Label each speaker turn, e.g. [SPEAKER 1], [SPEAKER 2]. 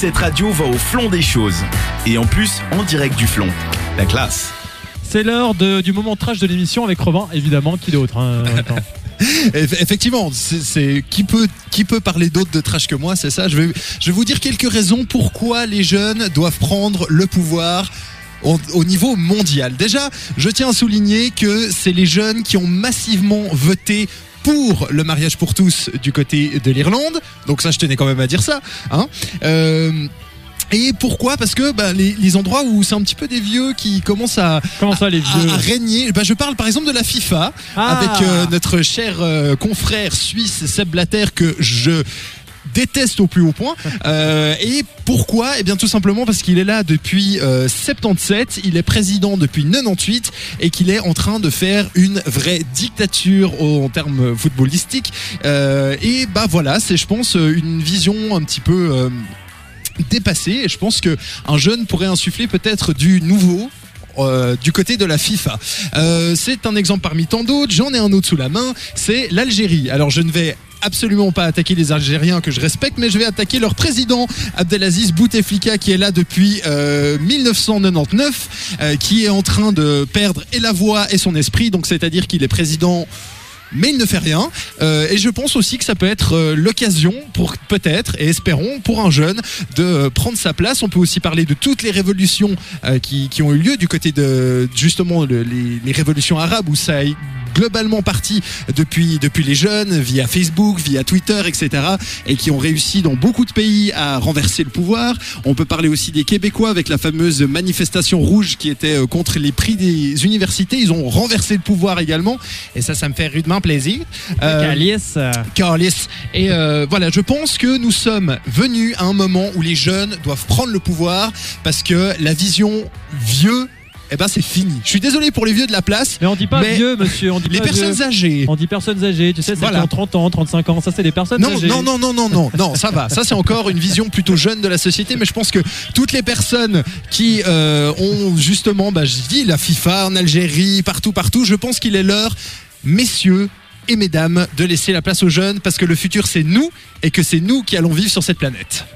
[SPEAKER 1] cette radio va au fond des choses. Et en plus, en direct du flon. La classe.
[SPEAKER 2] C'est l'heure du moment trash de l'émission avec Robin, évidemment, qui d'autre
[SPEAKER 3] Effectivement, c'est qui peut parler d'autre de trash que moi, c'est ça. Je vais vous dire quelques raisons pourquoi les jeunes doivent prendre le pouvoir au niveau mondial. Déjà, je tiens à souligner que c'est les jeunes qui ont massivement voté pour le mariage pour tous du côté de l'Irlande. Donc ça, je tenais quand même à dire ça. Et pourquoi ? Parce que les endroits où c'est un petit peu des vieux qui commencent à régner. Je parle par exemple de la FIFA avec notre cher confrère suisse Seb Blatter que je déteste au plus haut point. Et pourquoi ? Eh bien tout simplement parce qu'il est là depuis 77, il est président depuis 98 et qu'il est en train de faire une vraie dictature en termes footballistiques. Et voilà, c'est je pense une vision un petit peu dépassée, et je pense que un jeune pourrait insuffler peut-être du nouveau du côté de la FIFA. C'est un exemple parmi tant d'autres. J'en ai un autre sous la main, c'est l'Algérie. Alors je ne vais absolument pas attaquer les Algériens que je respecte, mais je vais attaquer leur président Abdelaziz Bouteflika qui est là depuis 1999, qui est en train de perdre et la voix et son esprit, donc c'est-à-dire qu'il est président mais il ne fait rien, et je pense aussi que ça peut être l'occasion pour peut-être, et espérons, pour un jeune de prendre sa place. On peut aussi parler de toutes les révolutions qui ont eu lieu du côté de justement les révolutions arabes, où ça a globalement parti depuis les jeunes, via Facebook, via Twitter, etc., et qui ont réussi dans beaucoup de pays à renverser le pouvoir. On peut parler aussi des Québécois avec la fameuse manifestation rouge qui était contre les prix des universités. Ils ont renversé le pouvoir également, et ça me fait rudement plaisir.
[SPEAKER 2] Calice.
[SPEAKER 3] Et voilà, je pense que nous sommes venus à un moment où les jeunes doivent prendre le pouvoir, parce que la vision vieux, c'est fini. Je suis désolé pour les vieux de la place.
[SPEAKER 2] Mais on dit pas vieux, monsieur. On dit
[SPEAKER 3] les
[SPEAKER 2] pas
[SPEAKER 3] personnes
[SPEAKER 2] vieux.
[SPEAKER 3] âgées.
[SPEAKER 2] On dit personnes âgées. Tu sais, celles qui ont 30 ans, 35 ans. Ça, c'est des personnes âgées.
[SPEAKER 3] Non, ça va. Ça, c'est encore une vision plutôt jeune de la société. Mais je pense que toutes les personnes qui ont justement, je dis, la FIFA en Algérie, partout, je pense qu'il est l'heure, messieurs et mesdames, de laisser la place aux jeunes, parce que le futur, c'est nous, et que c'est nous qui allons vivre sur cette planète.